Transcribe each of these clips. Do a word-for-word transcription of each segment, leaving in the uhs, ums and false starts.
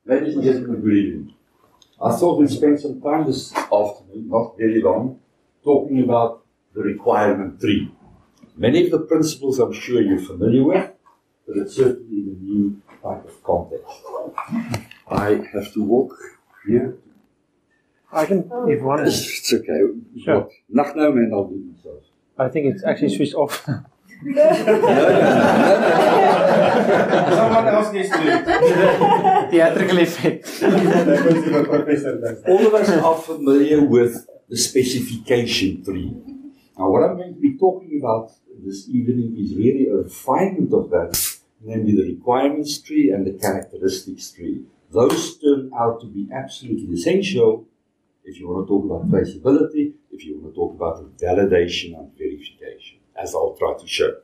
Ladies and gentlemen, good evening. I thought we'd spend some time this afternoon, not very long, talking about the requirement tree. Many of the principles I'm sure you're familiar with, but it's certainly in a new type of context. I have to walk here. I can, if you want to. It's okay. Sure. Nachtnoom and I'll do myself. I think it's actually switched off. No, no, no, no. Someone else needs to do it. Theatrical effect. All of us are familiar with the specification tree. Now, what I'm going to be talking about this evening is really a refinement of that, namely the requirements tree and the characteristics tree. Those turn out to be absolutely essential if you want to talk about traceability, if you want to talk about validation and verification, as I'll try to show.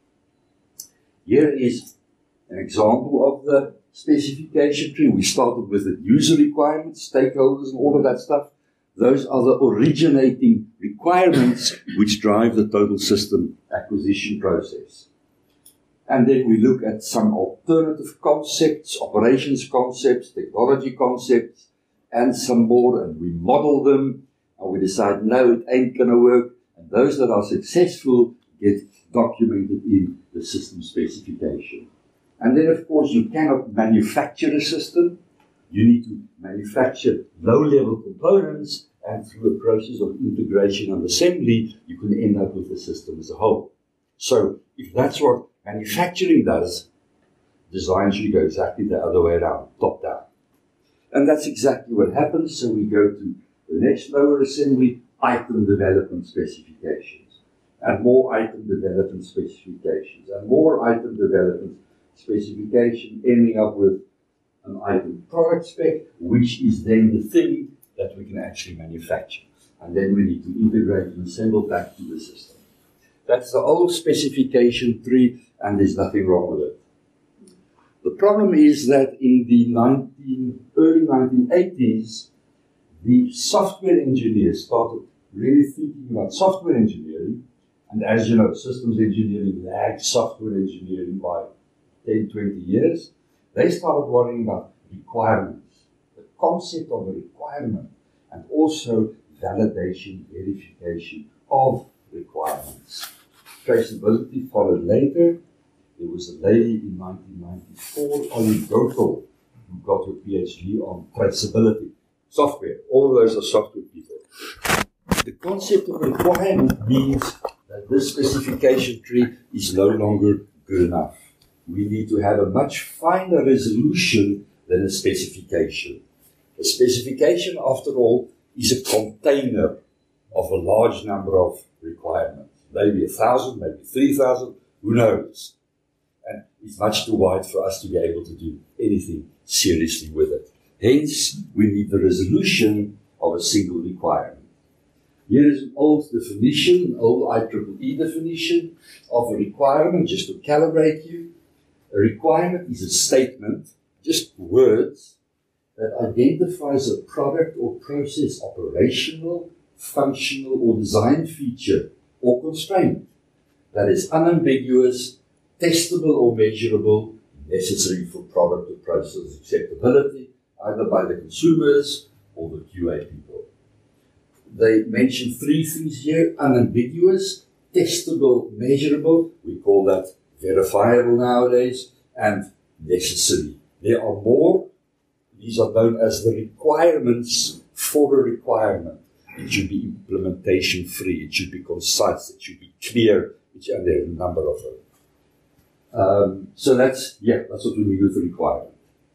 Here is an example of the specification tree. We started with the user requirements, stakeholders, and all of that stuff. Those are the originating requirements which drive the total system acquisition process. And then we look at some alternative concepts, operations concepts, technology concepts, and some more, and we model them, and we decide, no, it ain't going to work. And those that are successful get documented in the system specification. And then, of course, you cannot manufacture a system. You need to manufacture low-level components, and through a process of integration and assembly, you can end up with the system as a whole. So, if that's what manufacturing does, design should go exactly the other way around, top-down. And that's exactly what happens. So we go to the next lower assembly, item development specifications, and more item development specifications, and more item development specification, ending up with an item product spec, which is then the thing that we can actually manufacture. And then we need to integrate and assemble back to the system. That's the old specification tree, and there's nothing wrong with it. The problem is that in the nineteen, early nineteen eighties, the software engineers started really thinking about software engineering. And as you know, systems engineering lagged software engineering by ten, twenty years. They started worrying about requirements, the concept of a requirement, and also validation, verification of requirements. Traceability followed later. There was a lady in nineteen ninety-four, Ollie Goethel, who got her PhD on traceability, software. All of those are software people. The concept of requirement means that this specification tree is no longer good enough. We need to have a much finer resolution than a specification. A specification, after all, is a container of a large number of requirements. Maybe a thousand, maybe three thousand, who knows? And it's much too wide for us to be able to do anything seriously with it. Hence, we need the resolution of a single requirement. Here is an old definition, an old I triple E definition of a requirement, just to calibrate you. A requirement is a statement, just words, that identifies a product or process operational, functional, or design feature or constraint that is unambiguous, testable or measurable, necessary for product or process acceptability, either by the consumers or the Q A people. They mention three things here: unambiguous, testable, measurable, we call that verifiable nowadays, and necessary. There are more. These are known as the requirements for a requirement. It should be implementation free, it should be concise, it should be clear, and there are a number of them. Um, so that's, yeah, that's what we mean with the requirement.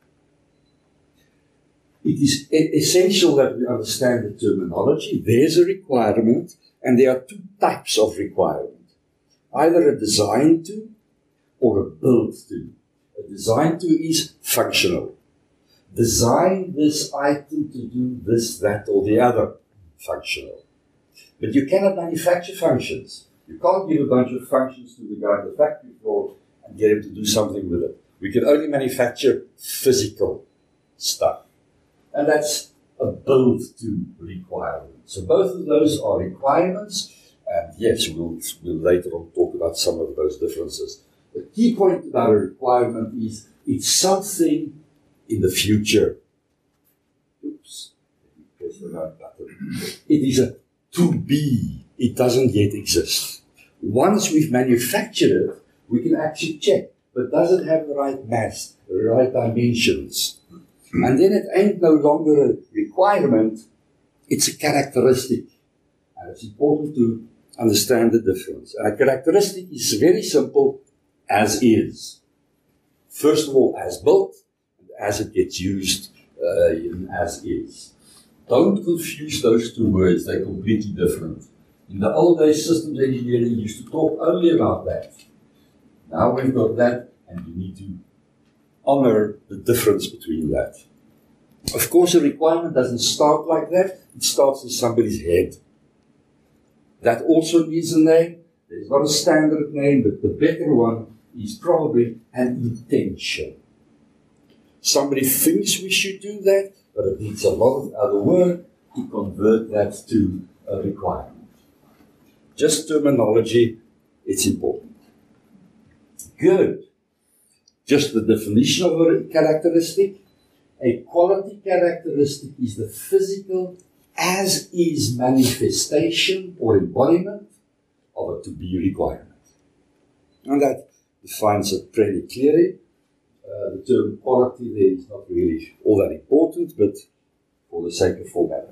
It is essential that we understand the terminology. There's a requirement, and there are two types of requirement. Either a design to or a build to. A design to is functional. Design this item to do this, that, or the other. Functional. But you cannot manufacture functions. You can't give a bunch of functions to the guy on the factory floor and get him to do something with it. We can only manufacture physical stuff. And that's a build-to requirement. So both of those are requirements, and yes, we'll, we'll later on talk about some of those differences. The key point about a requirement is it's something in the future. Oops. Press the right button. It is a to be. It doesn't yet exist. Once we've manufactured it, we can actually check. But does it have the right mass, the right dimensions? And then it ain't no longer a requirement, it's a characteristic. And it's important to understand the difference. And a characteristic is very simple, as is. First of all, as built, and as it gets used, uh, in as is. Don't confuse those two words, they're completely different. In the old days, systems engineering used to talk only about that. Now we've got that, and you need to honor the difference between that. Of course, a requirement doesn't start like that. It starts in somebody's head. That also needs a name. There's not a standard name, but the better one is probably an intention. Somebody thinks we should do that, but it needs a lot of other work to convert that to a requirement. Just terminology, it's important. Good. Just the definition of a characteristic. A quality characteristic is the physical as-is manifestation or embodiment of a to-be requirement. And that defines it pretty clearly. Uh, the term quality there is not really all that important, but for the sake of formality.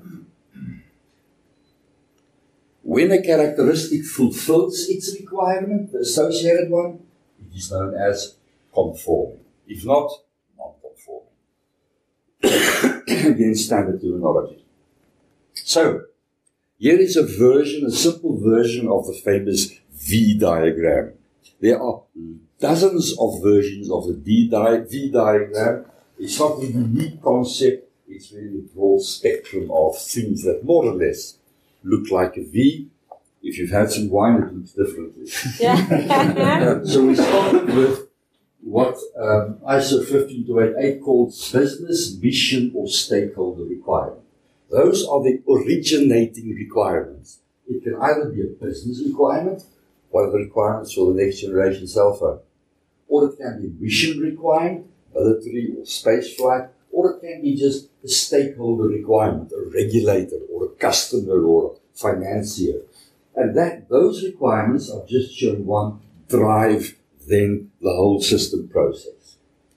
When a characteristic fulfills its requirement, the associated one, it is known as conforming. If not, non-conforming. Again, standard terminology. So, here is a version, a simple version of the famous V diagram. There are dozens of versions of the D di- V diagram. It's not a unique concept, it's really a broad spectrum of things that more or less look like a V. If you've had some wine, it looks differently. Yeah. So we started with what um, I S O fifteen two eighty-eight calls business, mission, or stakeholder requirement. Those are the originating requirements. It can either be a business requirement, one of the requirements for the next generation cell phone, or it can be mission requirement, military or space flight, or it can be just a stakeholder requirement, a regulator or a customer or a financier. And that those requirements are just showing one drive then the whole system process.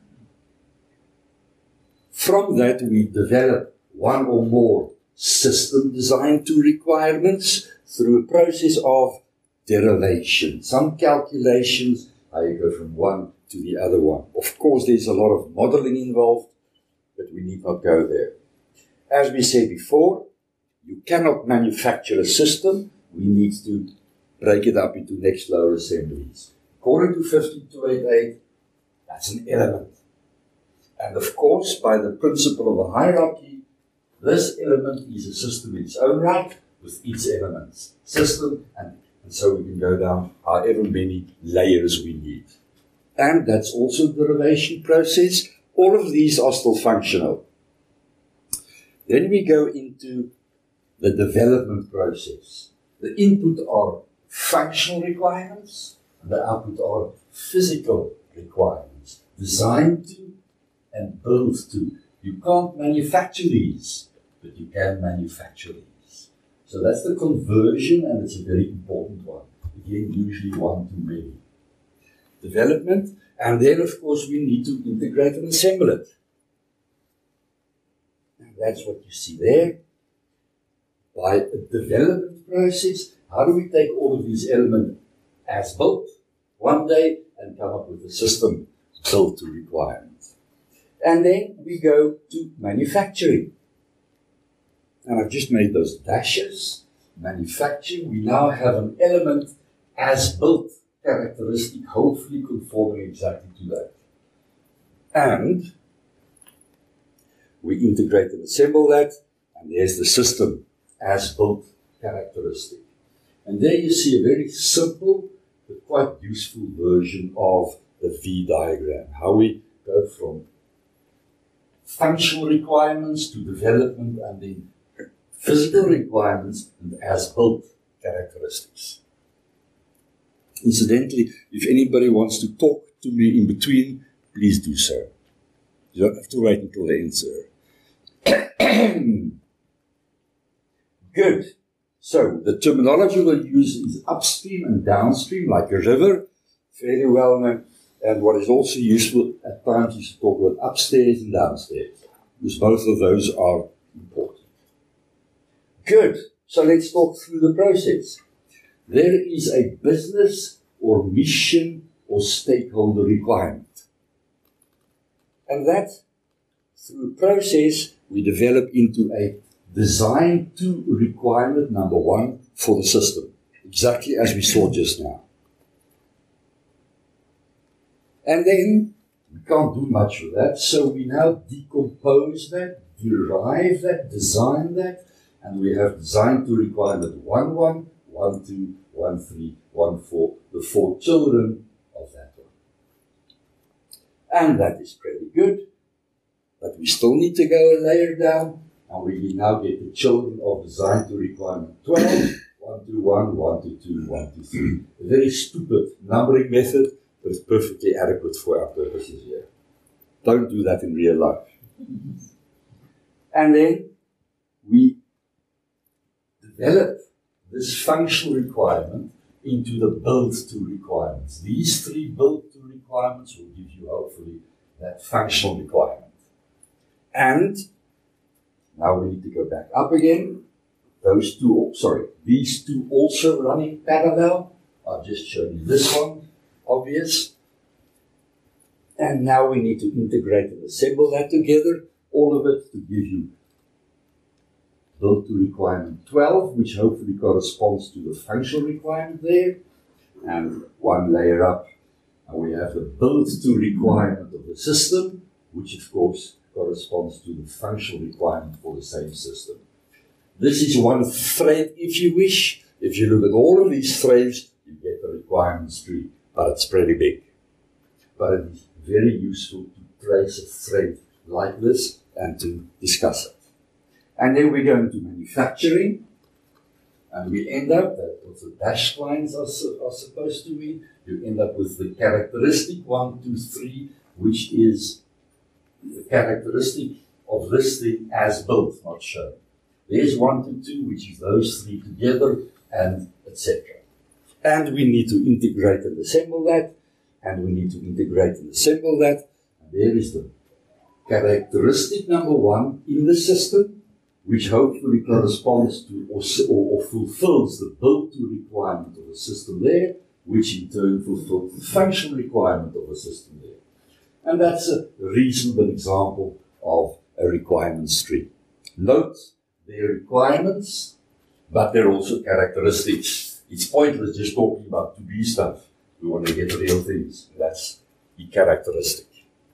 From that we develop one or more system design to requirements through a process of derivation. Some calculations, how you go from one to the other one. Of course, there's a lot of modeling involved, but we need not go there. As we said before, you cannot manufacture a system. We need to break it up into next lower assemblies. According to fifteen two eighty-eight, that's an element. And of course, by the principle of a hierarchy, this element is a system in its own right with its elements. System, and, and so we can go down however many layers we need. And that's also the derivation process. All of these are still functional. Then we go into the development process. The input are functional requirements, and the output are physical requirements, designed to and built to. You can't manufacture these, but you can manufacture these. So that's the conversion, and it's a very important one. Again, usually one to many. Development, and then of course we need to integrate and assemble it. And that's what you see there. By a development process, how do we take all of these elements as built one day and come up with a system built to requirements? And then we go to manufacturing. And I've just made those dashes. Manufacturing, we now have an element as built characteristic, hopefully conforming exactly to that. And we integrate and assemble that, and there's the system as built characteristic. And there you see a very simple but quite useful version of the V diagram, how we go from functional requirements to development and then physical requirements and as-built characteristics. Incidentally, if anybody wants to talk to me in between, please do so. You don't have to wait until the end, sir. Good. So, the terminology we'll use is upstream and downstream, like a river, fairly well known. And what is also useful at times is to talk about upstairs and downstairs, because both of those are important. Good. So let's talk through the process. There is a business or mission or stakeholder requirement. And that, through a process, we develop into a design to requirement number one for the system, exactly as we saw just now. And then we can't do much with that, so we now decompose that, derive that, design that, and we have design to requirement one one, one two, one three, one four, the four children of that one. And that is pretty good, but we still need to go a layer down, and we now get the children of design to requirement twelve, one two one, one two two, one two three. A very stupid numbering method, but it's perfectly adequate for our purposes here. Don't do that in real life. And then we develop this functional requirement into the build to requirements. These three build to requirements will give you hopefully that functional requirement. And now we need to go back up again. Those two, sorry, these two also running parallel. I've just shown you this one, obvious. And now we need to integrate and assemble that together, all of it to give you build to requirement twelve, which hopefully corresponds to the functional requirement there. And one layer up, and we have the build to requirement of the system, which of course corresponds to the functional requirement for the same system. This is one thread, if you wish. If you look at all of these threads, you get the requirements tree, but it's pretty big. But it is very useful to trace a thread like this and to discuss it. And then we go into manufacturing, and we end up, that's what the dashed lines are, are supposed to be, you end up with the characteristic one, two, three, which is the characteristic of this thing as built, not shown. There's one to two, which is those three together, and et cetera. And we need to integrate and assemble that, and we need to integrate and assemble that. And there is the characteristic number one in the system, which hopefully corresponds to or, or, or fulfills the build to requirement of the system there, which in turn fulfills the functional requirement of the system there. And that's a reasonable example of a requirements tree. Note their requirements, but they're also characteristics. It's pointless just talking about to be stuff. We want to get real things. That's the characteristic.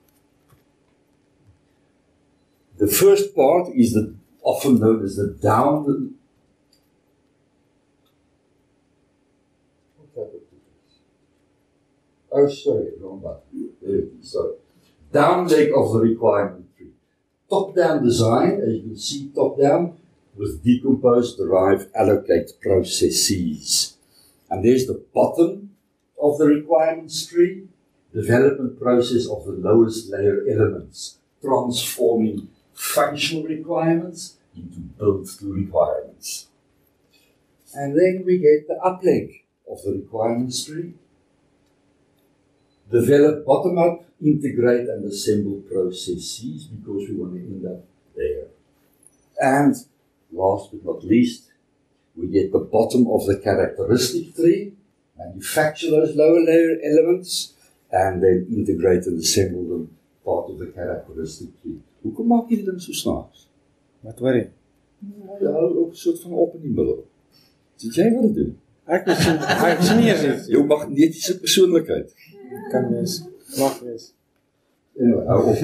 The first part is the often known as the down. What happened to this? Oh, sorry, wrong button. There it is. Sorry. Down leg of the requirement tree. Top-down design, as you can see, top-down with decompose, derive, allocate processes. And there's the bottom of the requirements tree, development process of the lowest layer elements, transforming functional requirements into build to requirements. And then we get the up leg of the requirements tree. Develop bottom up, integrate and assemble processes because we want to end up there. And last but not least, we get the bottom of the characteristic tree, manufacture those lower layer elements, and then integrate and assemble them part of the characteristic tree. Hoekom maak jy dit so snaaks? Wat hoor jy? Ja, jy hou ook 'n soort van op in die middel. Sit jy wat doen? Ek is ek sien nie eens. Jou magnetiese persoonlikheid. Kan wees. Mag wees. Ja, hou op.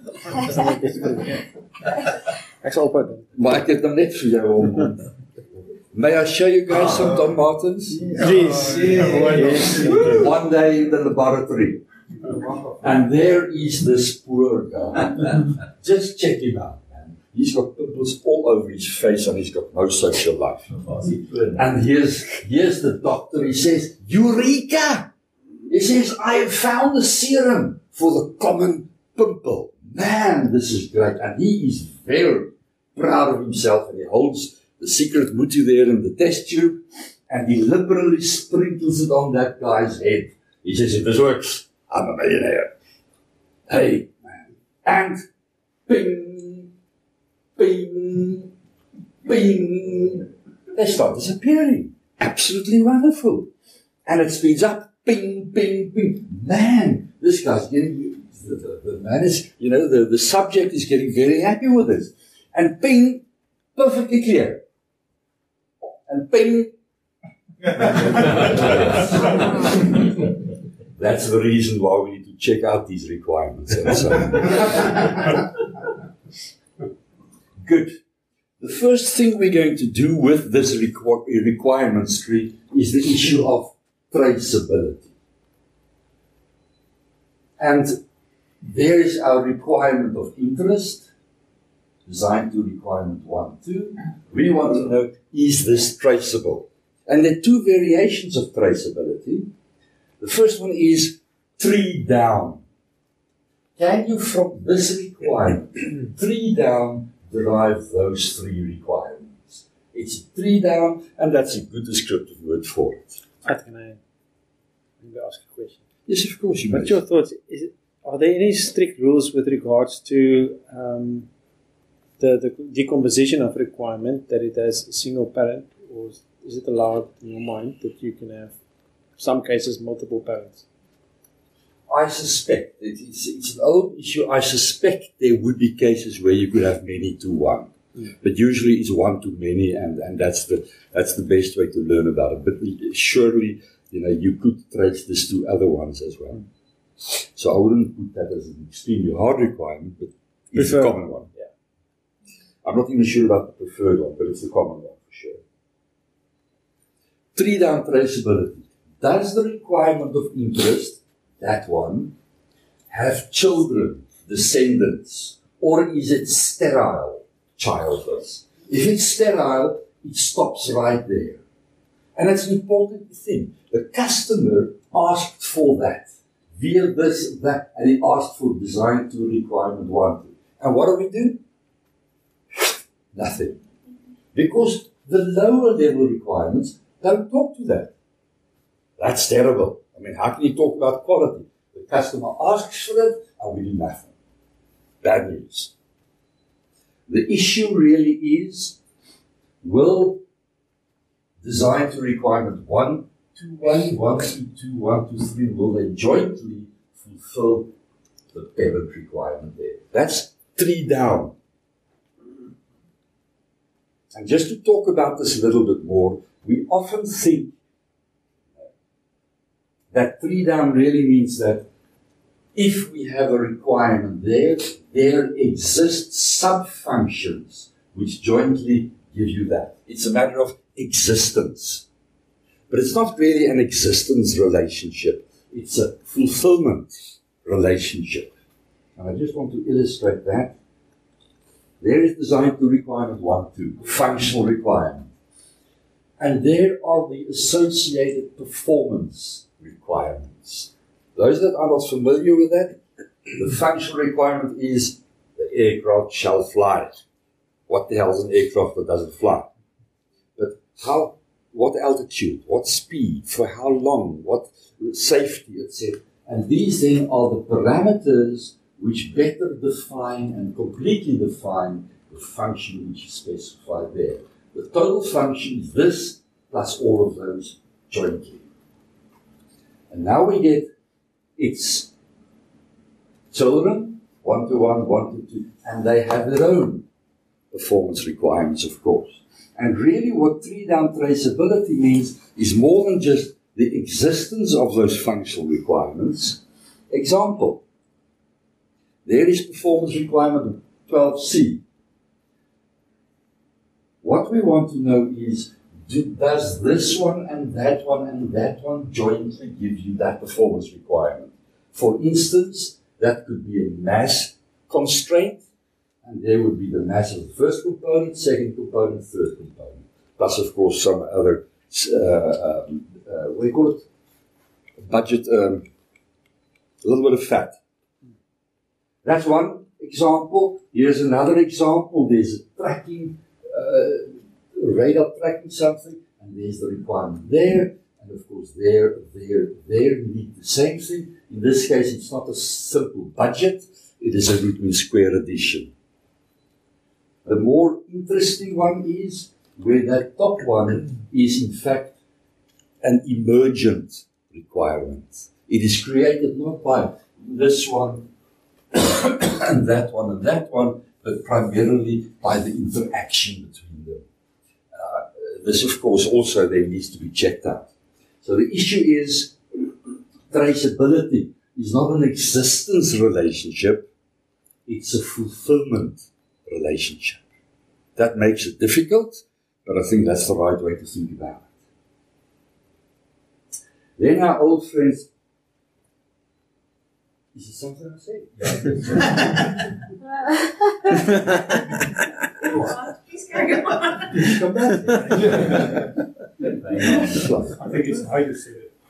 Ek sal ophou. Maar ek het nou net vir jou om. May I show you guys some Don Martens? Please. Yes. One day in the laboratory. And there is this poor guy. Just check him out, man. He's got pimples all over his face and he's got no social life. And here's, here's the doctor. He says, Eureka! He says, I have found a serum for the common pimple. man, this is great. And he is very proud of himself, and he holds the secret mutu there in the test tube, and he liberally sprinkles it on that guy's head. He says, if this works, I'm a millionaire. Hey, man. And bing, bing, bing. They start disappearing. Absolutely wonderful. And it speeds up. Bing, bing, bing. Man, this guy's getting, the, the, the man is, you know, the, the subject is getting very happy with this. And bing, perfectly clear. And bing. That's the reason why we need to check out these requirements. And so on. Good. The first thing we're going to do with this requ- requirements tree is the issue of traceability. And there is our requirement of interest, designed to requirement one, two. We want to know, is this traceable? And there are two variations of traceability. The first one is three down. Can you, from this requirement, three down, derive those three requirements? It's three down, and that's a good descriptive word for it. Ed, can I maybe ask a question? Yes, of course you may. What's your thoughts? Is it, are there any strict rules with regards to um, the, the decomposition of requirement, that it has a single parent, or is it allowed in your mind that you can have, some cases, multiple parents? I suspect, it's, it's an old issue, I suspect there would be cases where you could have many to one. Mm. But usually it's one to many, and, and that's the that's the best way to learn about it. But surely, you know, you could trace this to other ones as well. Mm. So I wouldn't put that as an extremely hard requirement, but it's a common one. Yeah. I'm not even sure about the preferred one, but it's a common one for sure. Three down traceability. Does the requirement of interest, that one, have children, descendants, or is it sterile, childless? If it's sterile, it stops right there. And it's an important thing. The customer asked for that, via this, that, and he asked for design to requirement one. And what do we do? Nothing. Because the lower level requirements don't talk to that. That's terrible. I mean, how can you talk about quality? The customer asks for it, and we do nothing. Bad news. The issue really is, will design to requirement one, two, one, one, two, two, one, two, three, will they jointly fulfill the parent requirement there? That's three down. And just to talk about this a little bit more, we often think that three down really means that if we have a requirement there, there exist sub-functions which jointly give you that. It's a matter of existence. But it's not really an existence relationship. It's a fulfillment relationship. And I just want to illustrate that. There is design to requirement one, two, functional requirement. And there are the associated performance requirements. Those that are not familiar with that, the functional requirement is the aircraft shall fly. What the hell is an aircraft that doesn't fly? But how, what altitude, what speed, for how long, what safety, et cetera. And these then are the parameters which better define and completely define the function which is specified there. The total function is this plus all of those jointly. And now we get its children, one to one, one to two, and they have their own performance requirements, of course. And really what three-down traceability means is more than just the existence of those functional requirements. Example, there is performance requirement twelve C. What we want to know is, do, does this one and that one and that one jointly give you that performance requirement? For instance, that could be a mass constraint, and there would be the mass of the first component, second component, third component. Plus, of course, some other, uh, um, uh, what do you call it? Budget, um, a little bit of fat. That's one example. Here's another example. There's a tracking, uh, radar tracking something, and there's the requirement there. And of course, there, there, there, you need the same thing. In this case, it's not a simple budget. It is a root mean square addition. The more interesting one is where that top one is in fact an emergent requirement. It is created not by this one and that one and that one, but primarily by the interaction between them. Uh, this, of course, also then needs to be checked out. So the issue is traceability is not an existence relationship, it's a fulfillment relationship. That makes it difficult, but I think that's the right way to think about it. Then our old friends. Is it something I said? Yeah. Please carry on. Did you come back? I think it's how you say it.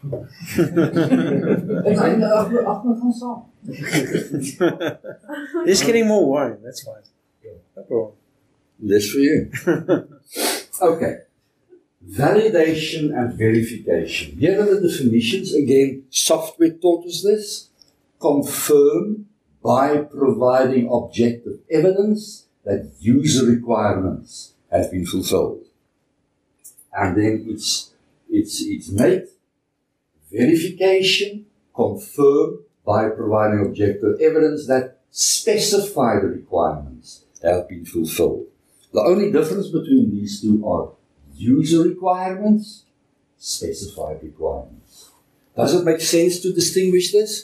He's getting more wine, that's fine. No problem. That's for you. Okay. Validation and verification. Here are the definitions. Again, software taught us this. Confirm by providing objective evidence that user requirements have been fulfilled. And then it's, it's, it's made. Verification, confirm by providing objective evidence that specify the requirements have been fulfilled. The only difference between these two are user requirements, specified requirements. Does it make sense to distinguish this?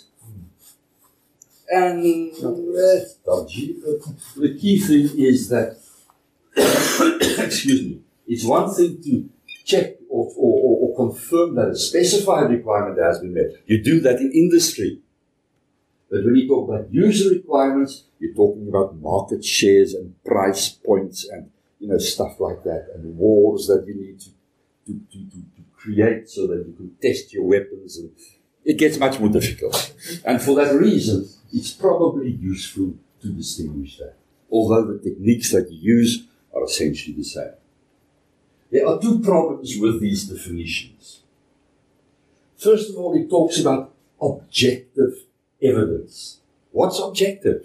And uh, the key thing is that, excuse me, it's one thing to check or, or, or confirm that a specified requirement has been met. You do that in industry. But when you talk about user requirements, you're talking about market shares and price points and, you know, stuff like that, and wars that you need to, to, to, to, to create so that you can test your weapons. And it gets much more difficult. And for that reason, it's probably useful to distinguish that, although the techniques that you use are essentially the same. There are two problems with these definitions. First of all, it talks about objective evidence. What's objective?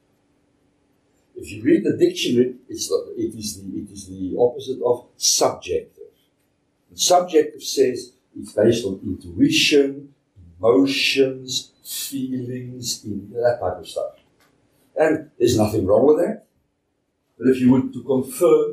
If you read the dictionary, it's the, it, is the, it is the opposite of subjective. And subjective says it's based on intuition, emotions, feelings, in that type of stuff. And there's nothing wrong with that. But if you were to confirm,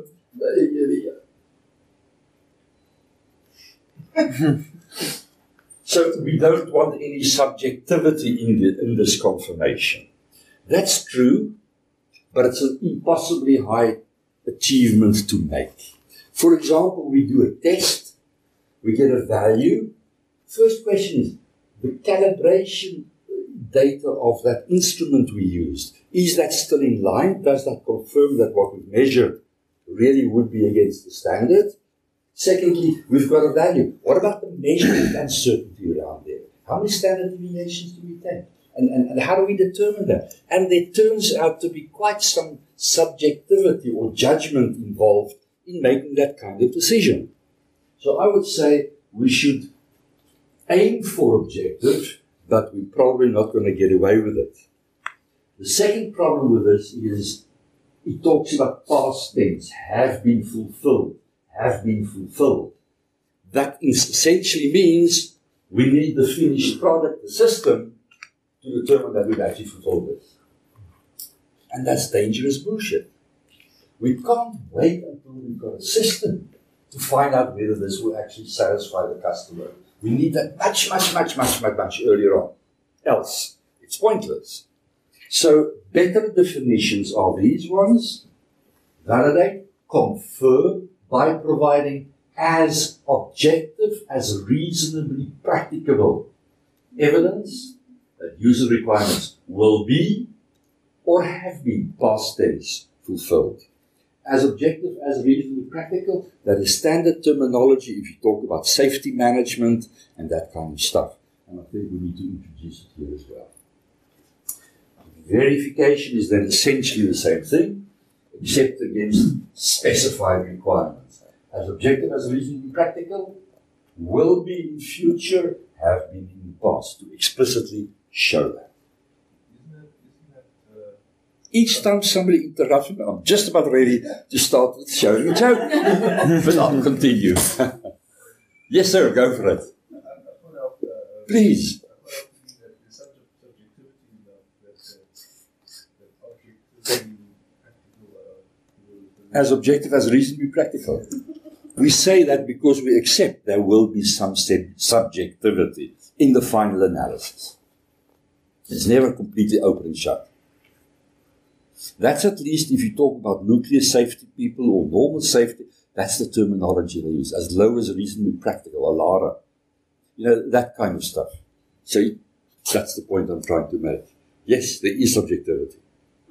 so we don't want any subjectivity in, the, in this confirmation. That's true, but it's an impossibly high achievement to make. For example, we do a test, we get a value. First question is, the calibration data of that instrument we used, is that still in line? Does that confirm that what we measured really would be against the standard? Secondly, we've got a value. What about the measurement uncertainty around there? How many standard deviations do we take? And, and, and how do we determine that? And there turns out to be quite some subjectivity or judgment involved in making that kind of decision. So I would say we should aim for objective, but we're probably not going to get away with it. The second problem with this is it talks about past tense, have been fulfilled, have been fulfilled. That essentially means we need the finished product, the system, to determine that we've actually fulfilled this. And that's dangerous bullshit. We can't wait until we've got a system to find out whether this will actually satisfy the customer. We need that much, much, much, much, much, much earlier on. Else, it's pointless. So, better definitions are these ones. Validate, confirm by providing as objective, as reasonably practicable evidence that user requirements will be or have been past tense fulfilled. As objective, as reasonably practical, that is standard terminology if you talk about safety management and that kind of stuff. And I think we need to introduce it here as well. Verification is then essentially the same thing, except against specified requirements. As objective as reasonably practical, will be in future, have been in the past, to explicitly show that. Isn't that, isn't that uh, Each time somebody interrupts me, I'm just about ready to start with showing a joke. But I'll continue. Yes, sir, go for it. I, I thought out, uh, Please. I thought out to me that the subject, subjectivity that, that, uh, that objectivity practical, uh, As objective as reasonably practical. We say that because we accept there will be some subjectivity in the final analysis. It's never completely open and shut. That's at least if you talk about nuclear safety people or normal safety, that's the terminology they use, as low as reasonably practical, A L A R A. You know, that kind of stuff. So that's the point I'm trying to make. Yes, there is subjectivity.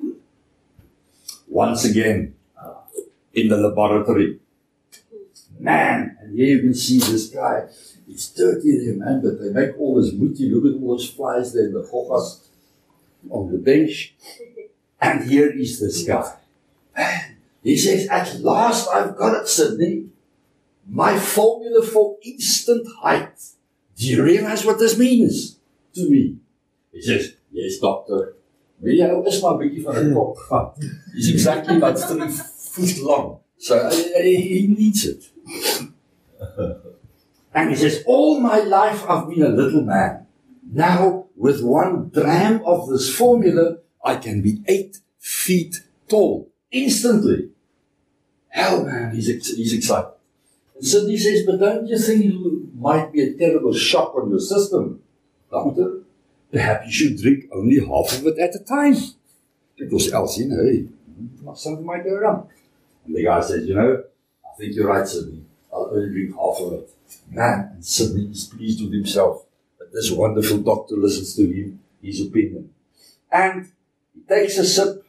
Once again, in the laboratory, man, and here you can see this guy. It's dirty there, man, but they make all this muti. Look at all those flies there in the hojas on the bench. And here is this guy. Man, he says, at last I've got it, Sydney. My formula for instant height. Do you realize what this means to me? He says, yes, doctor. Wil jy nou is maar 'n bietjie van 'n kop vat. He's exactly about three foot long. So uh, he needs it. And he says, all my life I've been a little man. Now, with one dram of this formula, I can be eight feet tall. Instantly. Hell, man, he's, ex- he's excited. And Sydney says, but don't you think it might be a terrible shock on your system, doctor? Perhaps you should drink only half of it at a time. Because else, you know, hey, something might go wrong. And the guy says, you know, I think you're right, Sydney. I'll only drink half of it. Man, and Sydney is pleased with himself that this wonderful doctor listens to him, his opinion. And he takes a sip.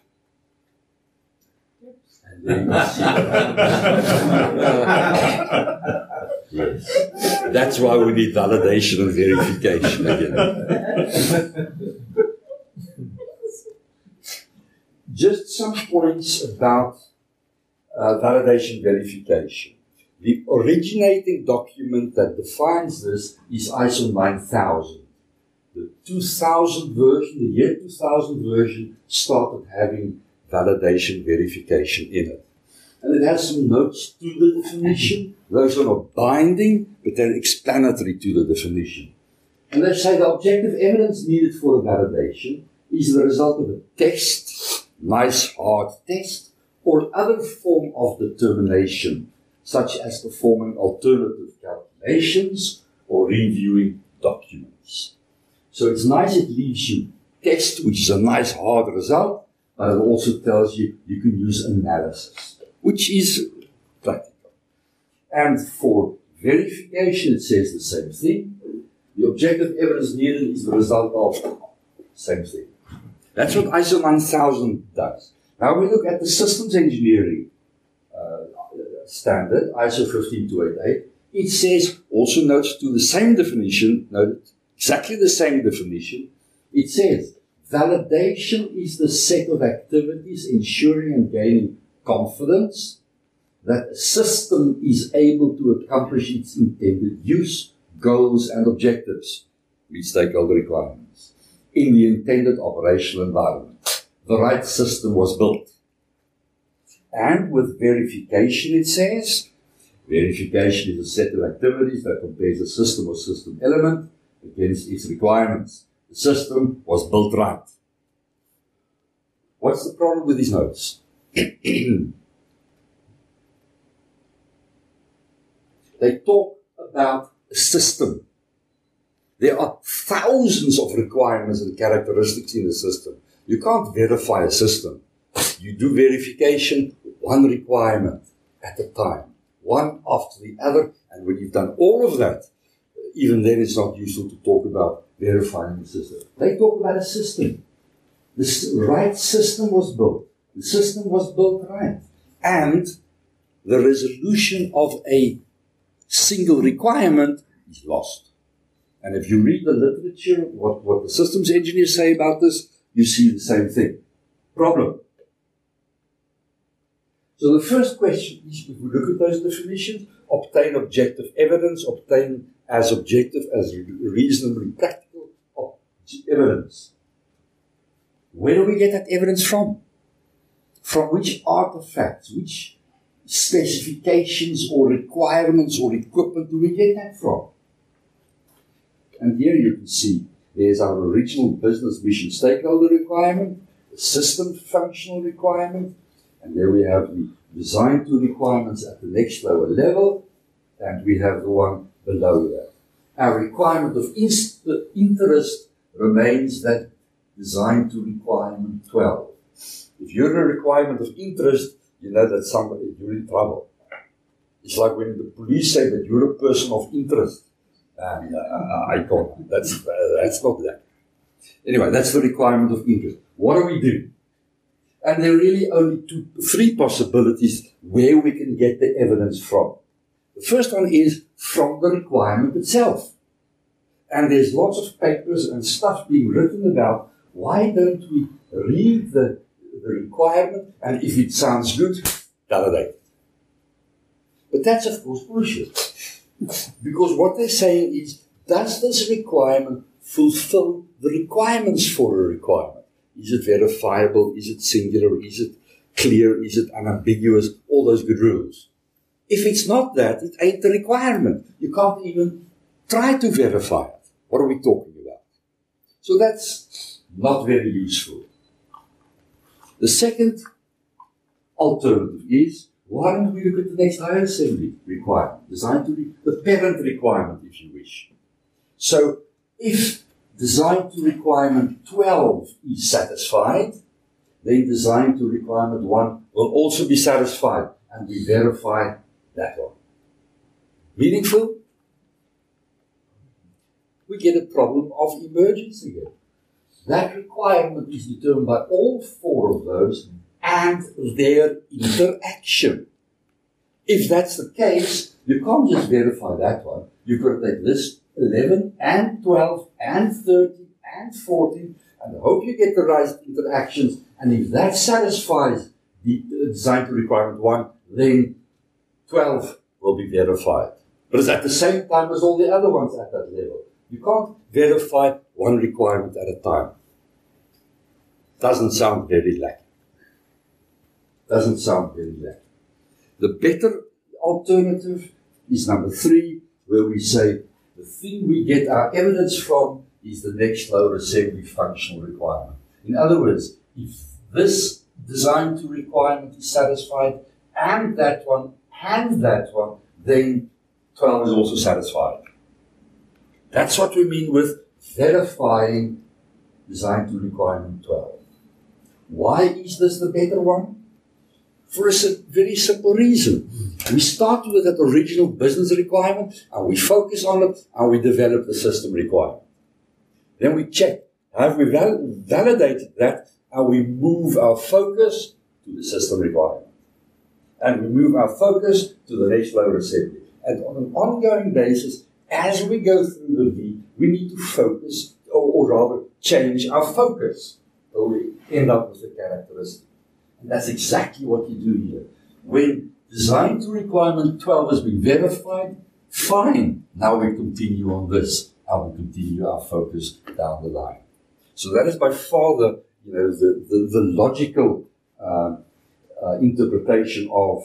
And then you see yes. That's why we need validation and verification again. Just some points about uh, validation verification. The originating document that defines this is I S O nine thousand. The two thousand version, the year two thousand version, started having validation verification in it. And it has some notes to the definition. Those are not binding, but they're explanatory to the definition. And they say the objective evidence needed for a validation is the result of a test, nice hard test, or other form of determination, such as performing alternative calculations or reviewing documents. So it's nice it leaves you test, which is a nice hard result, but it also tells you you can use analysis, which is practical. And for verification, it says the same thing. The objective evidence needed is the result of same thing. That's what I S O nine thousand does. Now we look at the systems engineering uh, standard, I S O fifteen two eighty-eight. It says, also notes to the same definition, note exactly the same definition. It says, validation is the set of activities ensuring and gaining confidence that a system is able to accomplish its intended use, goals, and objectives, meet stakeholder requirements, in the intended operational environment. The right system was built. And with verification, it says, verification is a set of activities that compares a system or system element against its requirements. The system was built right. What's the problem with these notes? They talk about a system. There are thousands of requirements and characteristics in the system. You can't verify a system. You do verification, one requirement at a time, one after the other, and when you've done all of that, even then it's not useful to talk about verifying the system. They talk about a system. The right system was built. The system was built right. And the resolution of a single requirement is lost. And if you read the literature, what, what the systems engineers say about this, you see the same thing. Problem. So the first question is, if we look at those definitions, obtain objective evidence, obtain as objective as reasonably practical evidence. Where do we get that evidence from? From which artifacts, which specifications or requirements or equipment do we get that from? And here you can see there's our original business mission stakeholder requirement, the system functional requirement, and there we have the design to requirements at the next lower level, and we have the one below that. Our requirement of inst- interest remains that design to requirement twelve. If you're a requirement of interest, you know that somebody, you're in trouble. It's like when the police say that you're a person of interest. And uh, I can't. That's, uh, that's not that. Anyway, that's the requirement of interest. What do we do? And there are really only two, three possibilities where we can get the evidence from. The first one is from the requirement itself. And there's lots of papers and stuff being written about why don't we read the, the requirement, and if it sounds good, validate it. But that's of course bullshit. Because what they're saying is, does this requirement fulfill the requirements for a requirement? Is it verifiable? Is it singular? Is it clear? Is it unambiguous? All those good rules. If it's not that, it ain't the requirement. You can't even try to verify it. What are we talking about? So that's not very useful. The second alternative is, why don't we look at the next higher assembly requirement, designed to be the parent requirement, if you wish. So, if design to requirement twelve is satisfied, then design to requirement one will also be satisfied, and we verify that one. Meaningful? We get a problem of emergence again. That requirement is determined by all four of those and their interaction. If that's the case, you can't just verify that one. You've got to take this eleven and twelve and thirteen and fourteen and hope you get the right interactions. And if that satisfies the design to requirement one, then twelve will be verified. But it's at the same time as all the other ones at that level. You can't verify one requirement at a time. Doesn't sound very lucky. Doesn't sound very lucky. The better alternative is number three, where we say the thing we get our evidence from is the next lower assembly functional requirement. In other words, if this design to requirement is satisfied and that one and that one, then twelve is also satisfied. That's what we mean with verifying design to requirement twelve. Why is this the better one? For a very simple reason. We start with that original business requirement, and we focus on it, and we develop the system requirement. Then we check, have we val- validated that, and we move our focus to the system requirement. And we move our focus to the next lower assembly. And on an ongoing basis, as we go through the V, we need to focus, or, or rather change our focus, or we end up with the characteristic. And that's exactly what you do here. When design to requirement twelve has been verified, fine. Now we continue on this, and we continue our focus down the line. So that is by far the, you know, the, the, the logical uh, uh, interpretation of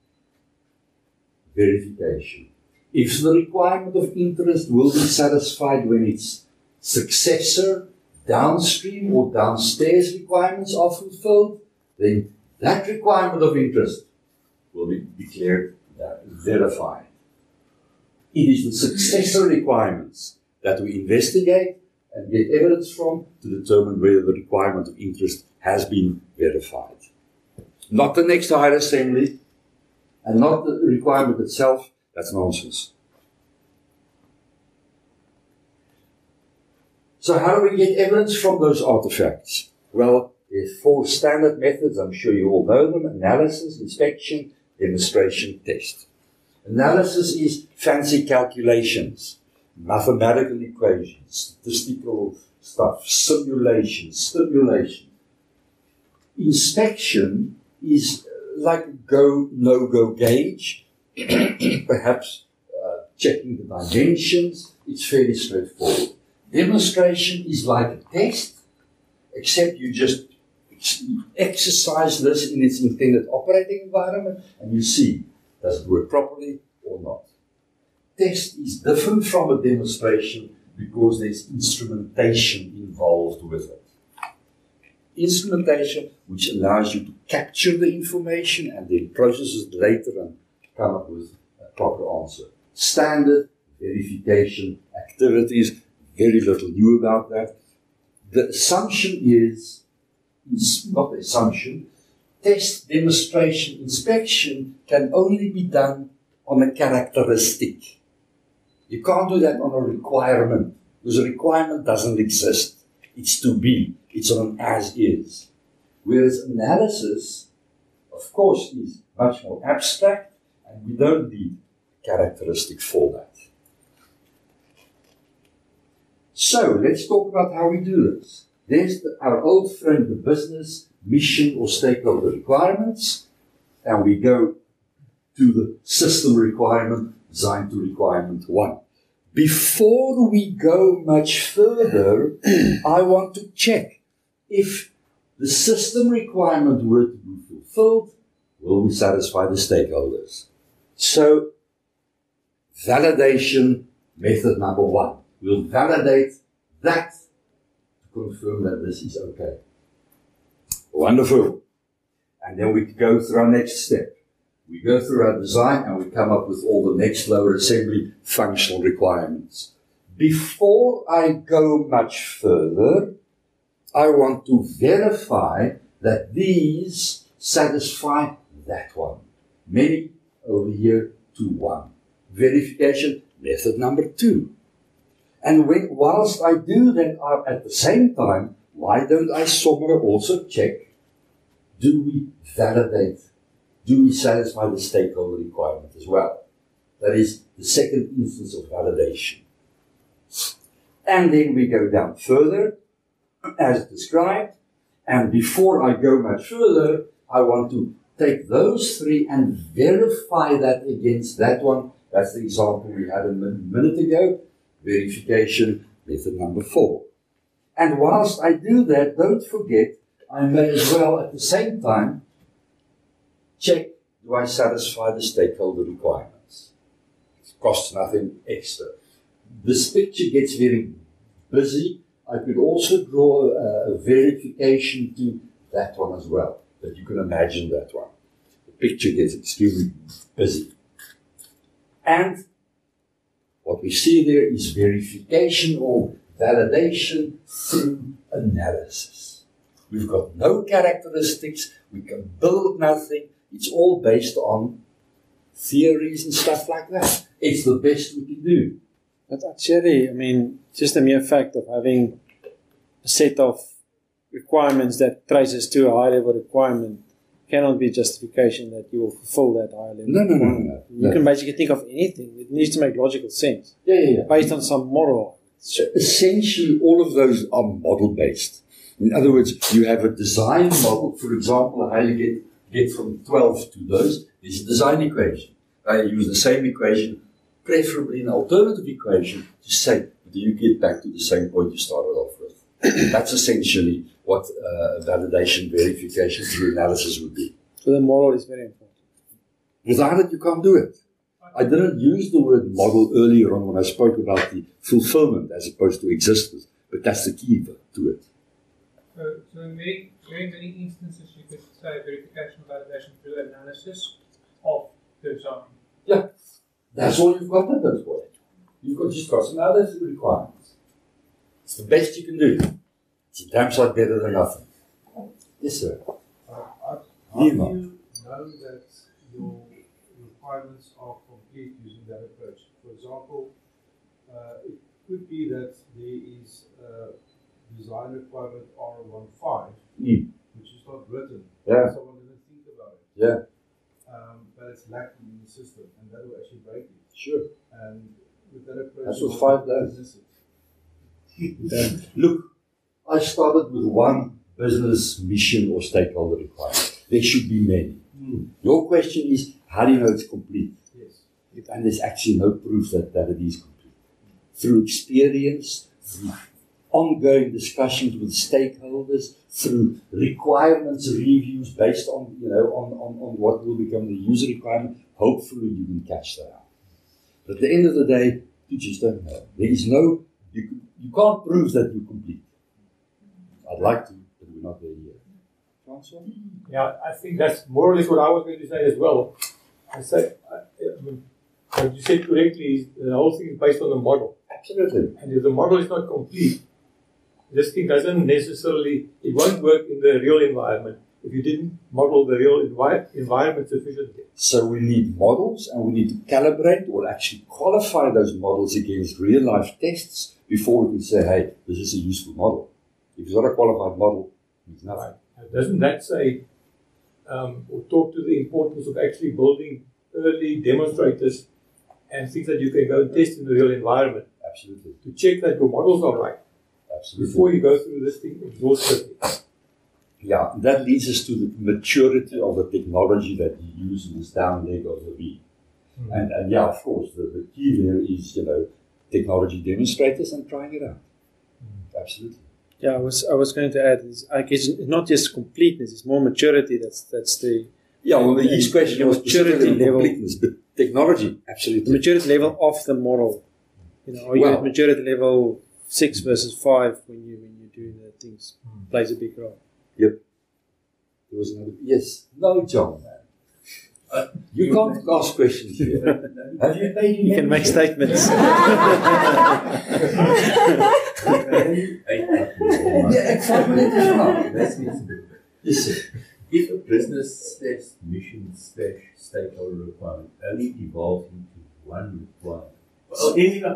verification. If the requirement of interest will be satisfied when its successor, downstream or downstairs requirements are fulfilled, then that requirement of interest will be declared uh, verified. It is the successor requirements that we investigate and get evidence from to determine whether the requirement of interest has been verified. Not the next higher assembly, and not the requirement itself. That's nonsense. So how do we get evidence from those artifacts? Well, there's four standard methods. I'm sure you all know them. Analysis, inspection, demonstration, test. Analysis is fancy calculations, mathematical equations, statistical stuff. Simulation, stimulation. Inspection is like a go, no-go gauge. Perhaps uh, checking the dimensions. It's fairly straightforward. Demonstration is like a test, except you just exercise this in its intended operating environment and you see, does it work properly or not. Test is different from a demonstration because there's instrumentation involved with it. Instrumentation which allows you to capture the information and then process it later and come up with a proper answer. Standard verification activities, very little new about that. The assumption is, is not the assumption, test, demonstration, inspection can only be done on a characteristic. You can't do that on a requirement, because a requirement doesn't exist. It's to be. It's on an as-is. Whereas analysis, of course, is much more abstract, and we don't need characteristic for that. So, let's talk about how we do this. There's the, our old friend, the business, mission, or stakeholder requirements, and we go to the system requirement, design to requirement one. Before we go much further, I want to check if the system requirement were to be fulfilled, will we satisfy the stakeholders? So, validation method number one. We'll validate that to confirm that this is okay. Wonderful. And then we go through our next step. We go through our design and we come up with all the next lower assembly functional requirements. Before I go much further, I want to verify that these satisfy that one. Many over here to one. Verification method number two. And when, whilst I do that, I, at the same time, why don't I somewhere also check, do we validate, do we satisfy the stakeholder requirement as well? That is the second instance of validation. And then we go down further, as described, and before I go much further, I want to take those three and verify that against that one. That's the example we had a minute ago. Verification method number four. And whilst I do that, don't forget, I may as well at the same time check, do I satisfy the stakeholder requirements? It costs nothing extra. This picture gets very busy. I could also draw a, a verification to that one as well, but you can imagine that one. The picture gets extremely busy. And what we see there is verification or validation through analysis. We've got no characteristics, we can build nothing, it's all based on theories and stuff like that. It's the best we can do. But actually, I mean, just the mere fact of having a set of requirements that traces to a high level requirement cannot be justification that you will fulfill that high level No, no, no, requirement. no, no. You no. can basically think of anything. It needs to make logical sense. Yeah, yeah, yeah. Based on some moral. So essentially, all of those are model-based. In other words, you have a design model, for example, how you get, get from twelve to those. There's a design equation. I use the same equation, preferably an alternative equation, to say, do you get back to the same point you started off with? That's essentially what uh, validation, verification through analysis would be. So the moral is very important. Without it, you can't do it. I didn't use the word model earlier on when I spoke about the fulfillment as opposed to existence, but that's the key to it. So, so in many, very many instances, you could say verification, validation through analysis of the design. Yeah, that's all you've got at this point. You've got just got some other requirements. It's the best you can do. It's a damn sight better than nothing. Yes, sir. Uh, how how Yeah. do you know that your requirements are complete using that approach? For example, uh, it could be that there is a design requirement R fifteen, Mm. which is not written. Yeah. Someone didn't think about it. Yeah, Um, but it's lacking in the system, and that will actually break it. sure. And with that approach, That's you what might five does. miss it. Look, I started with one business mission or stakeholder requirement. There should be many. Mm. Your question is, how do you know it's complete? Yes. And there's actually no proof that, that it is complete. Through experience, through ongoing discussions with stakeholders, through requirements reviews based on, you know, on, on, on what will become the user requirement, hopefully you can catch that out. But at the end of the day, you just don't know. There is no, you, you can't prove that you're complete. I'd like to, but we're not there yet. Francois? Yeah, I think that's more or less what I was going to say as well. I say, I, I mean, what you said correctly is the whole thing is based on the model. Absolutely. And if the model is not complete, this thing doesn't necessarily, it won't work in the real environment if you didn't model the real envi- environment sufficiently. So we need models, and we need to calibrate or actually qualify those models against real life tests before we can say, hey, this is a useful model. If it's not a qualified model, it's nothing. Right. Doesn't that say, um, or talk to the importance of actually building early demonstrators and things that you can go and test in the real environment Absolutely. to check that your models are right Absolutely. before you go through this thing exhaustively? Yeah, that leads us to the maturity of the technology that you use in this down leg of the V. Hmm. And, and yeah, of course, the, the key there is, you know, technology demonstrators and trying it out. Absolutely. Yeah, I was I was going to add, is, I guess it's not just completeness, it's more maturity. That's that's the Yeah, well, the his question the was maturity specifically on level. completeness, but technology, the absolutely. maturity level of the model. You know, are you Well- at maturity level six versus five when you when you're doing the things plays a big role. Yep. There was another. Yes. No, John. Uh, you can't ask questions here. Have you paid You can make statements. Yeah, five minutes is enough. That's me. Yes, sir. If a business slash mission slash stakeholder requirement only evolves into one requirement. Oh,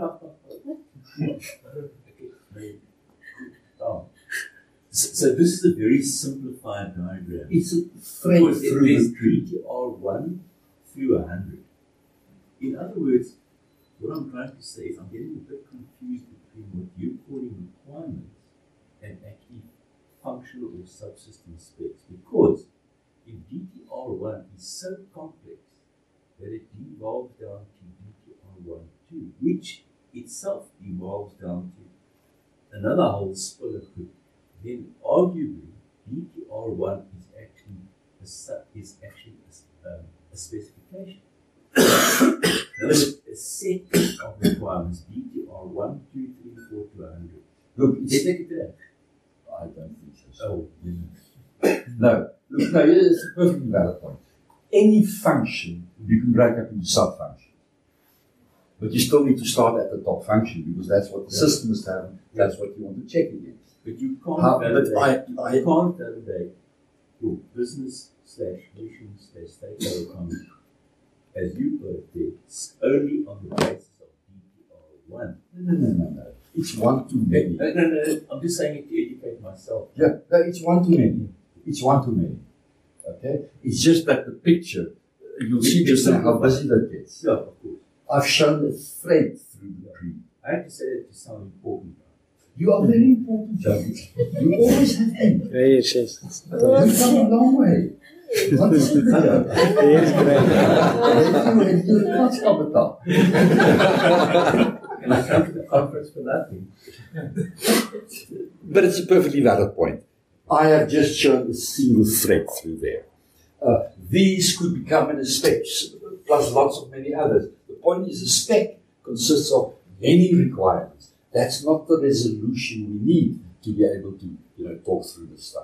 okay. Oh. So, so this is a very simplified diagram. It's a thread Because through it is the tree. D T R one through one hundred. In other words, what I'm trying to say is I'm getting a bit confused between what you're calling requirements and actually functional or subsystem specs, because if D T R one is so complex that it devolves down to D T R one two, which itself devolves down to another whole spiller group, then arguably D T R one is actually a sub, is actually a, um, a specification. There's a set of requirements, D T R one, two, three, four to one hundred. Look, Let's it's, take it there. I don't think so. Oh, No, look, no, it's a perfectly valid point. Any function you can break up into sub-functions. But you still need to start at the top function because that's what the Yeah. system is having, that's what you want to check against. but you can't How, but validate. I, I, You can't validate your business slash mission slash stakeholder requirement as you put it there, it's only on the basis of D T R one. no, no, no, no. It's one too many. No, no, no, I'm just saying it to educate myself. Yeah, no, it's one too many. It's one too many. Okay? It's just that the picture, you'll see just how busy that gets. Yeah, of course. I've shown a thread through the tree. I have to say that to sound important. You are very important, John. You always have been. Yeah, yes, yes. You've come a long way. Wat is dit vir jou? Yes, Jy het jou platskapitaal. And I come to the conference for nothing. But it's a perfectly valid point. I have just shown a single thread through there. Uh, these could become in a spec, plus lots of many others. The point is a spec consists of many requirements. That's not the resolution we need to be able to, you know, talk through this stuff.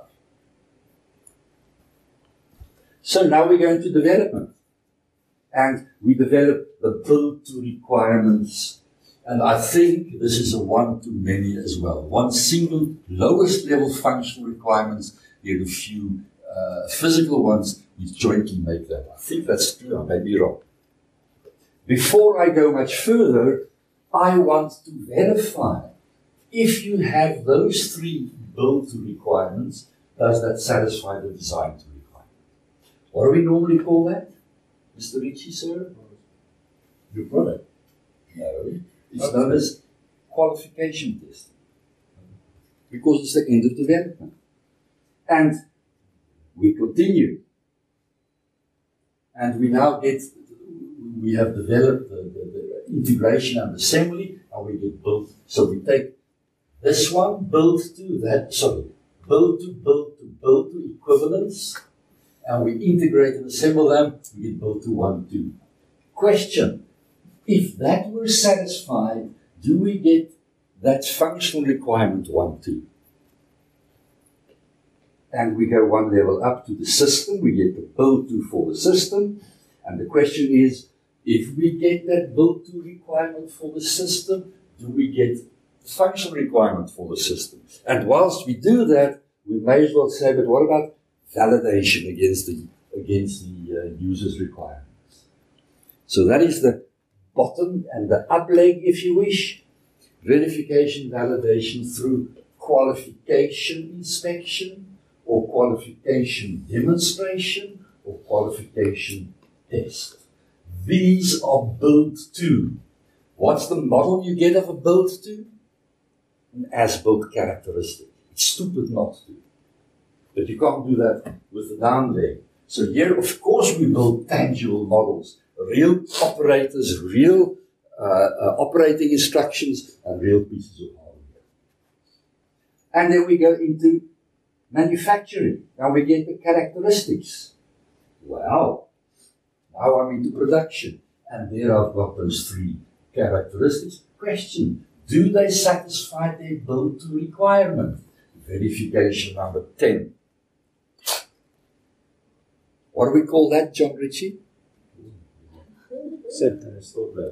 So now we go into development. And we develop the build to requirements. And I think this is a one to many as well. One single lowest level functional requirements, there are a few uh, physical ones which jointly make that. I think that's true, I may be wrong. Before I go much further, I want to verify if you have those three build to requirements, does that satisfy the design to requirement? What do we normally call that? Mister Ritchie, sir? Your product. No. It's known as qualification testing. because it's the end of development. And we continue. And we now get, we have developed the, the, the integration and assembly, and we get build. So we take this one, build to that, sorry, build to build to build to equivalence, and we integrate and assemble them, we get build to one, two. Question, if that were satisfied, do we get that functional requirement one, two? And we go one level up to the system, we get the build to for the system, and the question is, if we get that build to requirement for the system, do we get the functional requirement for the system? And whilst we do that, we may as well say, but what about validation against the, against the uh, user's requirements? So that is the bottom and the up leg, if you wish. Verification, validation through qualification inspection, or qualification demonstration, or qualification test. These are built to. What's the model you get of a build to? An as-built characteristic. It's stupid not to. But you can't do that with the down leg. So here, of course, we build tangible models. Real operators, real uh, uh, operating instructions, and real pieces of hardware. And then we go into manufacturing. Now we get the characteristics. Wow. Now I'm into production. And there I've got those three characteristics. Question, do they satisfy their build to requirement? Verification number ten. What do we call that, John Ritchie? Acceptance.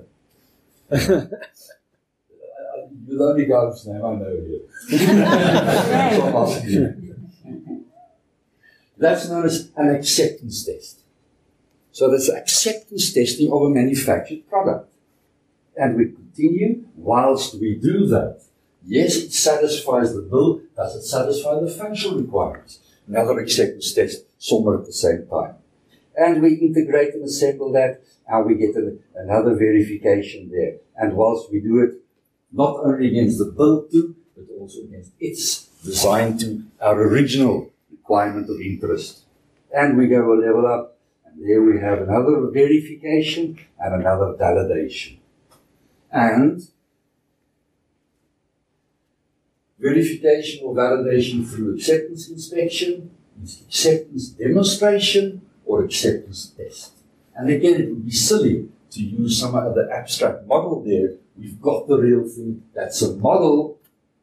You're the only guy whose name I know here. So I'm asking you. That's known as an acceptance test. So that's acceptance testing of a manufactured product. And we continue whilst we do that. Yes, it satisfies the bill. Does it satisfy the functional requirements? Another acceptance test, somewhere at the same time. And we integrate and assemble that, and we get an, another verification there. And whilst we do it, not only against the build to, but also against its design to, our original requirement of interest. And we go a level up, and there we have another verification and another validation. And verification or validation through acceptance inspection is acceptance demonstration or acceptance test. And again, it would be silly to use some other abstract model there. We've got the real thing. That's a model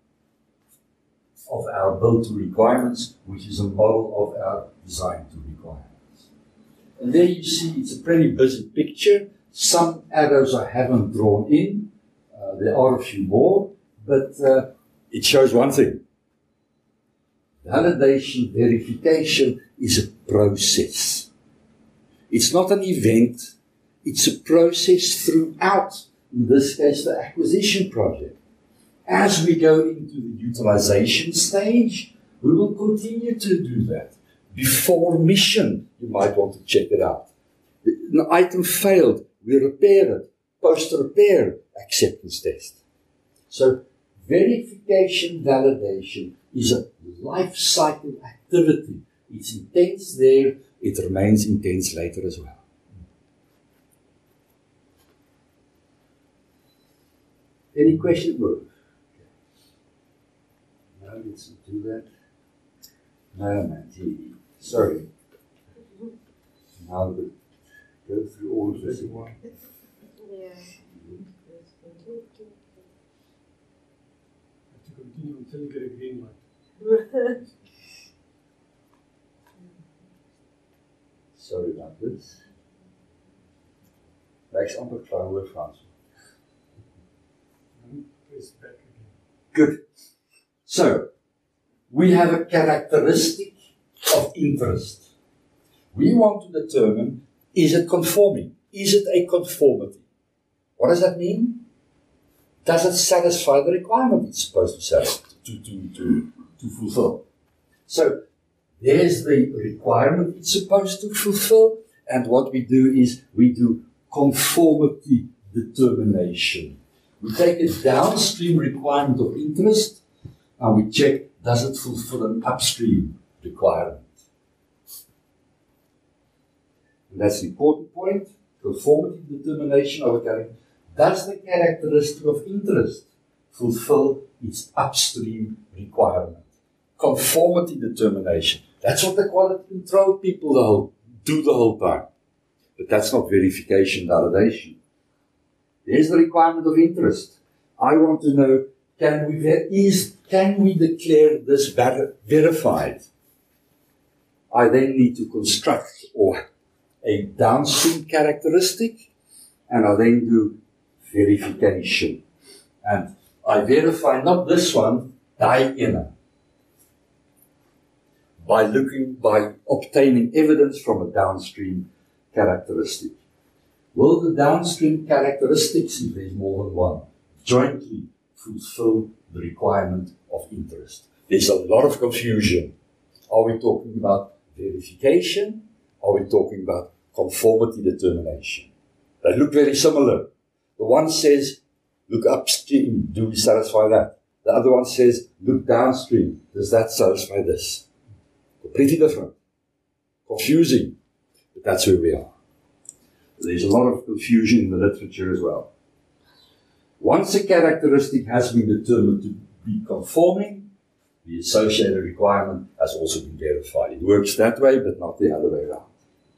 of our build to requirements, which is a model of our design to requirements. And there you see it's a pretty busy picture. Some arrows I haven't drawn in. Uh, there are a few more, but uh, it shows one thing. Validation, verification is a process. It's not an event. It's a process throughout, in this case, the acquisition project. As we go into the utilization stage, we will continue to do that. Before mission, you might want to check it out. An item failed, we repair it. Post-repair, acceptance test. So, verification, validation is a life cycle activity. It's intense there, it remains intense later as well. Any questions? No, let's do that. No, man, gee, sorry. Now we go through all of this. Yeah. Have to continue until you get a green light. Sorry about this. Next amper klaar hoor, Frans. Press back again. Good. So, we have a characteristic of interest. We want to determine, is it conforming? Is it a conformity? What does that mean? Does it satisfy the requirement it's supposed to satisfy, to, to, to, to fulfill? So, there's the requirement it's supposed to fulfill, and what we do is we do conformity determination. We take a downstream requirement of interest, and we check, does it fulfill an upstream requirement? And that's the important point. Conformity determination of a character. Does the characteristic of interest fulfill its upstream requirement? Conformity determination. That's what the quality control people the whole, do the whole time. But that's not verification validation. There's the requirement of interest. I want to know, can we, ver- is, can we declare this ver- verified? I then need to construct or a downstream characteristic, and I then do verification. And I verify not this one, die inner. By looking, by obtaining evidence from a downstream characteristic. Will the downstream characteristics, if there's more than one, jointly fulfill the requirement of interest? There's a lot of confusion. Are we talking about verification? Are we talking about conformity determination? They look very similar. The one says, look upstream, do we satisfy that? The other one says, look downstream, does that satisfy this? Completely different. Confusing. But that's where we are. There's a lot of confusion in the literature as well. Once a characteristic has been determined to be conforming, the associated requirement has also been verified. It works that way, but not the other way around.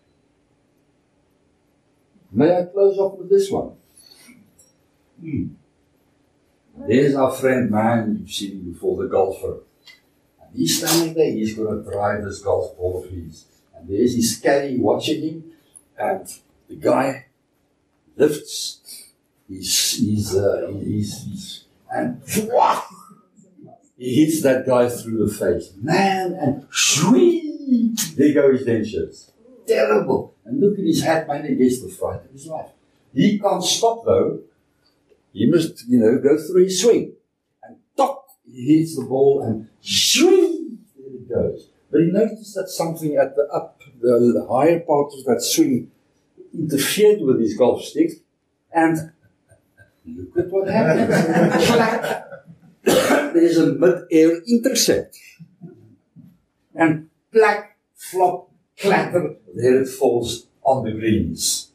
May I close off with this one? Hmm. There's our friend, man, you've seen him before, the golfer. And he's standing there, he's going to drive this golf ball of his. And there's his caddy watching him, and the guy lifts his, his, uh, his, his and whoosh, he hits that guy through the face. Man, and shwee, there go his dentures. Terrible. And look at his hat, man, he gets the fright of his life. He can't stop though. He must, you know, go through his swing. And top, he hits the ball and shwee, there it goes. But he noticed that something at the up, the, the higher part of that swing interfered with his golf stick, and look at what happened. Clack. There's a mid-air intercept. And plack, flop, clatter, there it falls on the greens.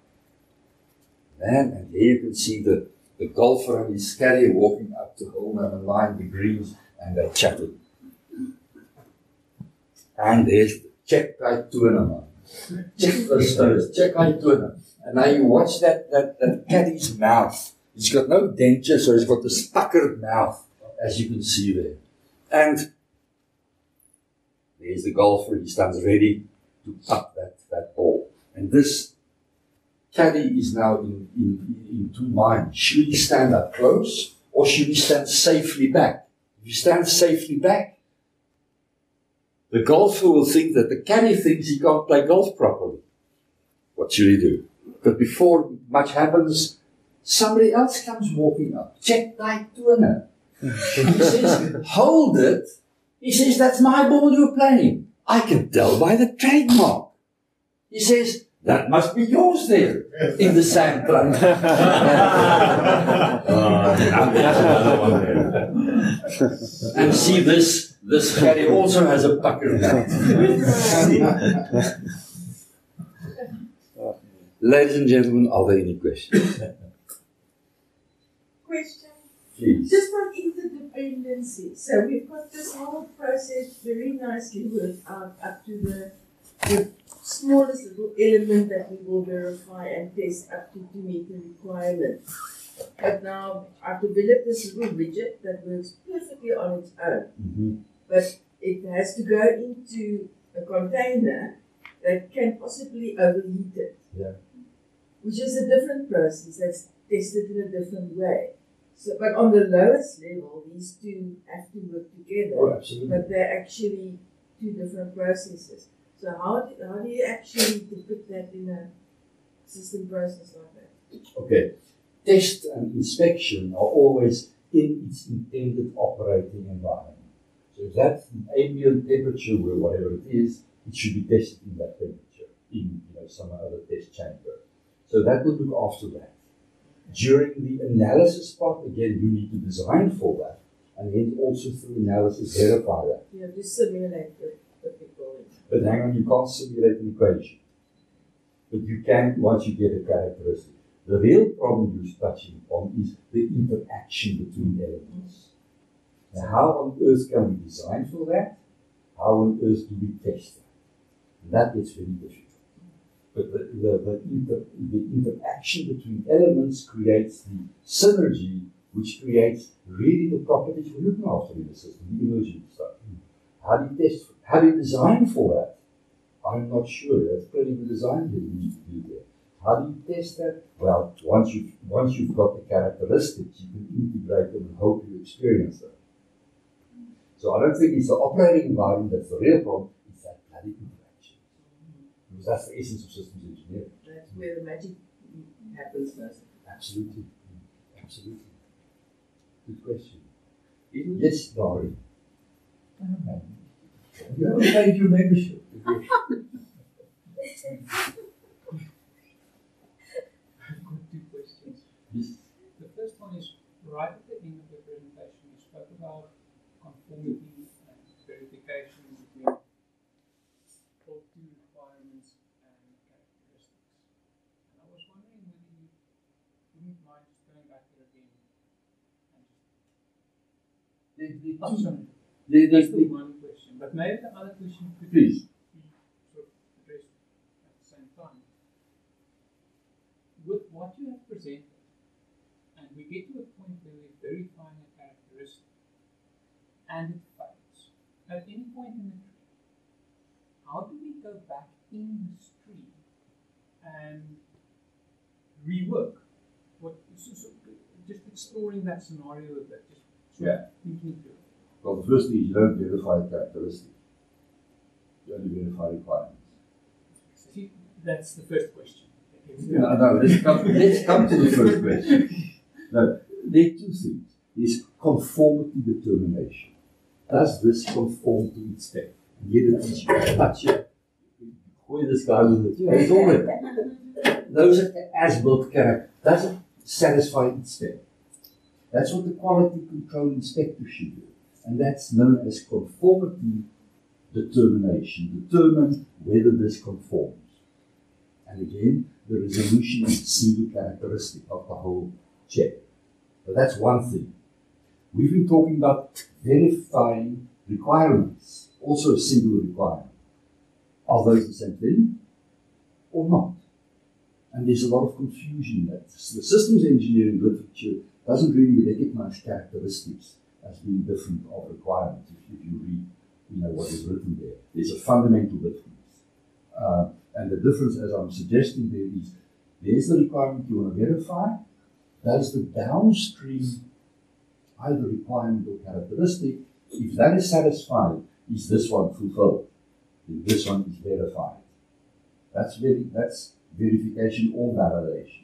Man, and here you can see the, the golfer and his caddy walking up to hole number nine, the greens, and they chatted. And there's the check tight tournament. Check the stones, check how you tournament. And now you watch that, that, that caddy's mouth. He's got no denture, so he's got this puckered mouth, as you can see there. And there's the golfer, he stands ready to putt that, that ball. And this caddy is now in, in, in two minds. Should he stand up close, or should he stand safely back? If you stand safely back, the golfer will think that the caddy thinks he can't play golf properly. What should he do? But before much happens, somebody else comes walking up. Check tight tournament. He says, hold it. He says, that's my ball you're playing. I can tell by the trademark. He says, that must be yours there in the sand trunk. And see this, this caddy also has a pucker mouth. Ladies and gentlemen, are there any questions? Question. Please. Just on interdependency. So we've got this whole process very nicely worked out up to the, the smallest little element that we will verify and test up to to meet the requirement. But now I've developed this little widget that works perfectly on its own. Mm-hmm. But it has to go into a container that can possibly overheat it. Yeah. Which is a different process that's tested in a different way. So, but on the lowest level, these two have to work together. Oh, absolutely. But they're actually two different processes. So how do, how do you actually depict that in a system process like that? Okay. Test and inspection are always in its intended operating environment. So if that's an ambient temperature or whatever it is, it should be tested in that temperature, in you know, some other test chamber. So that would look after that. During the analysis part, again, you need to design for that. and then also through analysis verify that. You have to simulate the typical. But hang on, you can't simulate an equation. But you can once you get a characteristic. The real problem you're touching upon is the interaction between elements. Now, how on earth can we design for that? How on earth do we test that? And that gets very difficult. But the, the, the, inter, the interaction between elements creates the synergy, which creates really the properties we're looking after in the system, the emergent stuff. How do you test? How do you design for that? I'm not sure. That's pretty the design that you need to do there. How do you test that? Well, once you've, once you've got the characteristics, you can integrate them and hope you experience them. So I don't think it's the operating environment that's the real problem, it's that bloody interaction. Because that's the essence of systems engineering. That's where the magic happens most. Absolutely. Absolutely. Good question. Yes, Laurie. You haven't paid your membership. I've got two questions. Yes. The first one is, right at the end of the presentation, you spoke about conformity and verification between both two requirements and characteristics. And I was wondering whether you wouldn't mind just going back there again and just The, the, touch on it. the, That's the, the one question. But maybe the other question could Please. be sort of addressed at the same time. With what you have presented, and we get to a point where we're verifying a characteristic, and it fails. At any point in the tree, how do we go back in this tree and rework? What, so, so, just exploring that scenario a bit, just sort Yeah. of thinking through it. well, the first thing is you don't verify a characteristic. You only verify requirements. See, that's the first question. Yeah, no, let's come, let's come to the first question. No, there are two things. There's conformity determination. Does this conform to its spec? And here it is, you touch it. Boy, this guy with it. It's all right. Those are as-built character. Does it satisfy its spec? That's what the quality control inspector should do. And that's known as conformity determination. Determine whether this conforms. And again, the resolution is a single characteristic of the whole check. So that's one thing. We've been talking about verifying requirements, also a single requirement. Are those the same thing or not? And there's a lot of confusion in that. The systems engineering literature doesn't really recognize characteristics as being different of requirements. If, if you read, you know, what is written there, there's a fundamental difference. Uh, and the difference, as I'm suggesting there, is there's the requirement you want to verify. Does the downstream either requirement or characteristic, if that is satisfied, is this one fulfilled? Then this one is verified. That's very, that's verification or validation.